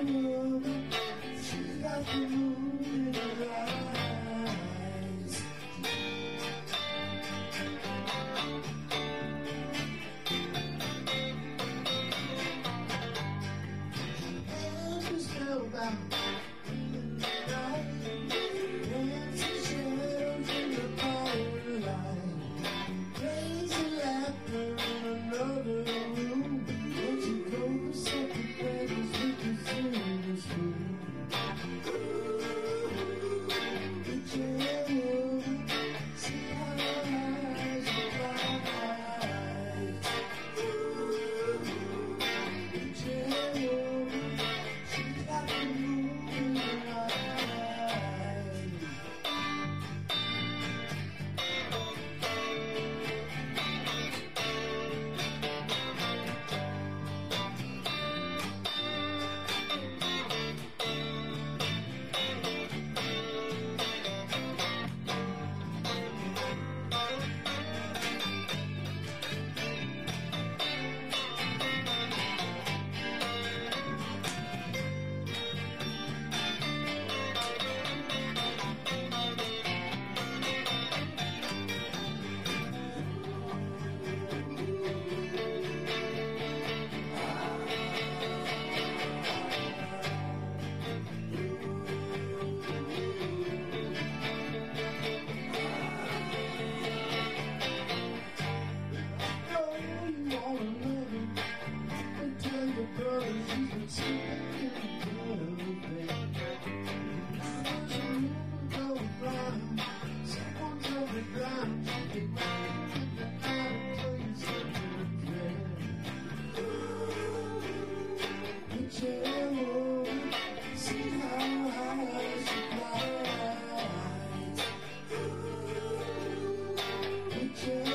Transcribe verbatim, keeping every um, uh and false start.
woman, she's got the moon in her eyes. And she's spellbound in the night, dancing shadows in the firelight, crazy laughter in another room. When she goes separate beds with the silver spoon. Ooh, the jail, see how her eyes are bright. Ooh, the jail, she's got the moon in her eyes. Brothers, you can see it go blind. Someone's on the ground. You can find until you slip to the bed. The jail, see how high she flies. The jail.